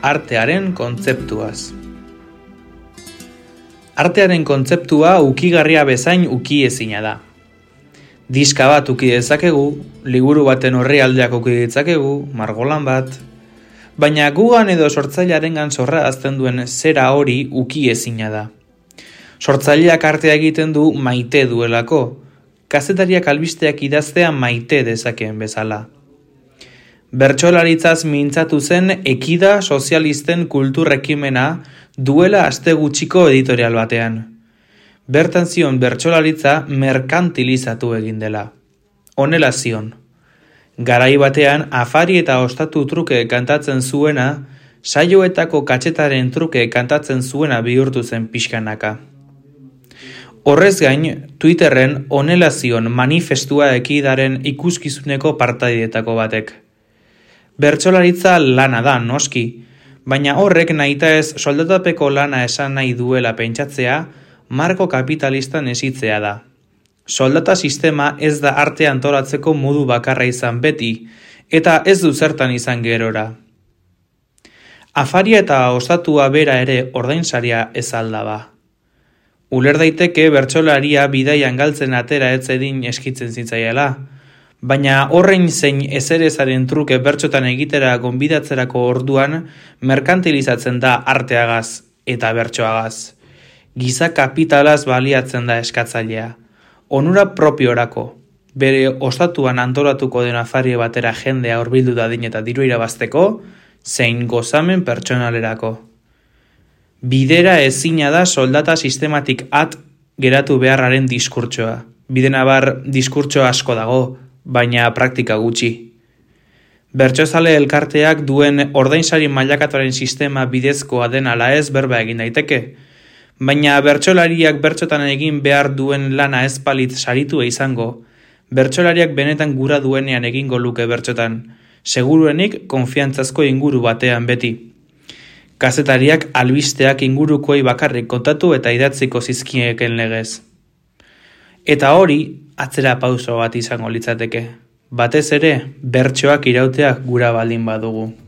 artearen kontzeptuaz. Artearen kontzeptua ukigarria bezain ukiezina da. Diska bat uki dezakegu, liburu baten orrialdeak uki ditzakegu, margolan bat, baina gugan edo sortzailearengan sorrarazten duen zera hori ukiezina da. Sortzaileak artea egiten du maite duelako, kazetariak albisteak idaztea maite dezakeen bezala. Bertsolaritzaz mintzatu zen Ekida sozialisten kulturrekimena duela aste gutxiko editorial batean. Bertan zion bertsolaritza merkantilizatu egin dela. Honela zion. Garai batean afari eta ostatu truke kantatzen zuena, saioetako katxetaren truke kantatzen zuena bihurtu zen pixkanaka. Horrez gain, Twitterren honela zion manifestua Ekidaren ikuskizuneko partaideetako batek. Bertsolaritza lana da, noski, baina horrek nahita ez soldatapeko lana esan nahi duela pentsatzea, marko kapitalistan esitzea da. Soldata sistema ez da arte antolatzeko modu bakarra izan beti, eta ez du zertan izan gerora. Afaria eta ostatua bera ere ordainsaria ez alda ba. Uler daiteke bertsolaria bidaian galtzen atera ez edin eskitzen zitzaiela, baina horrein zein ezerezaren truke bertsotan egitera gonbidatzerako orduan merkantilizatzen da arteagaz eta bertsoagaz. Giza kapitalaz baliatzen da eskatzailea. Onura propiorako, bere ostatuan antolatuko den afarie batera jendea hurbildu dadin eta diru irabazteko, zein gozamen pertsonalerako. Bidera ezina da soldata sistematik geratu beharraren diskurtsoa. Bidenabar diskurtso asko dago, baina praktika gutxi. Bertsozale elkarteak duen ordainsari mailakatuaren sistema bidezkoa den ala ez berba egin daiteke, baina bertsolariak bertsotan egin behar duen lana ez palit saritua izango, bertsolariak benetan gura duenean egingo luke bertsotan, seguruenik konfiantzazko inguru batean beti. Kazetariak albisteak ingurukoei bakarrik kontatu eta idatziko zizkieken legez. Eta hori, atzera pauso bat izango litzateke. Batez ere, bertsoak irauteak gura baldin badugu.